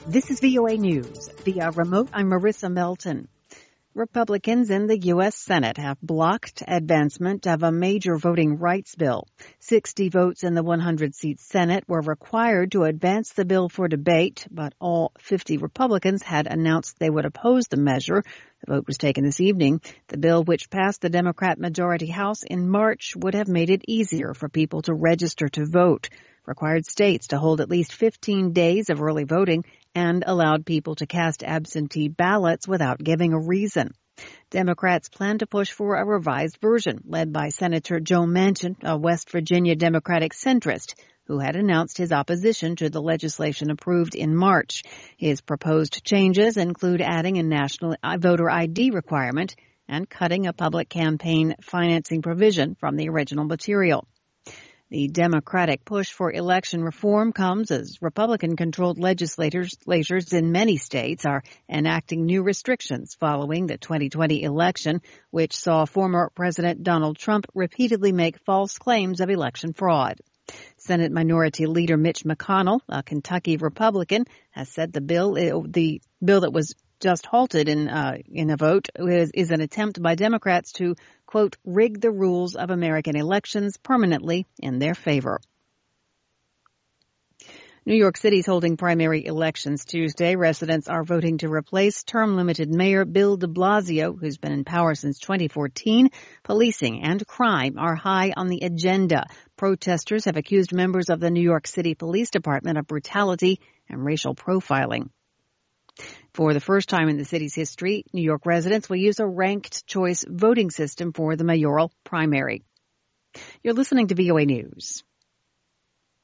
This is VOA News. Via remote, I'm Marissa Melton. Republicans in the U.S. Senate have blocked advancement of a major voting rights bill. 60 votes in the 100-seat Senate were required to advance the bill for debate, but all 50 Republicans had announced they would oppose the measure. The vote was taken this evening. The bill, which passed the Democrat majority House in March, would have made it easier for people to register to vote, required states to hold at least 15 days of early voting, and allowed people to cast absentee ballots without giving a reason. Democrats plan to push for a revised version led by Senator Joe Manchin, a West Virginia Democratic centrist, who had announced his opposition to the legislation approved in March. His proposed changes include adding a national voter ID requirement and cutting a public campaign financing provision from the original material. The Democratic push for election reform comes as Republican-controlled legislatures in many states are enacting new restrictions following the 2020 election, which saw former President Donald Trump repeatedly make false claims of election fraud. Senate Minority Leader Mitch McConnell, a Kentucky Republican, has said the bill that was just halted in a vote is an attempt by Democrats to, quote, rig the rules of American elections permanently in their favor. New York City's holding primary elections Tuesday. Residents are voting to replace term-limited Mayor Bill de Blasio, who's been in power since 2014. Policing and crime are high on the agenda. Protesters have accused members of the New York City Police Department of brutality and racial profiling. For the first time in the city's history, New York residents will use a ranked choice voting system for the mayoral primary. You're listening to VOA News.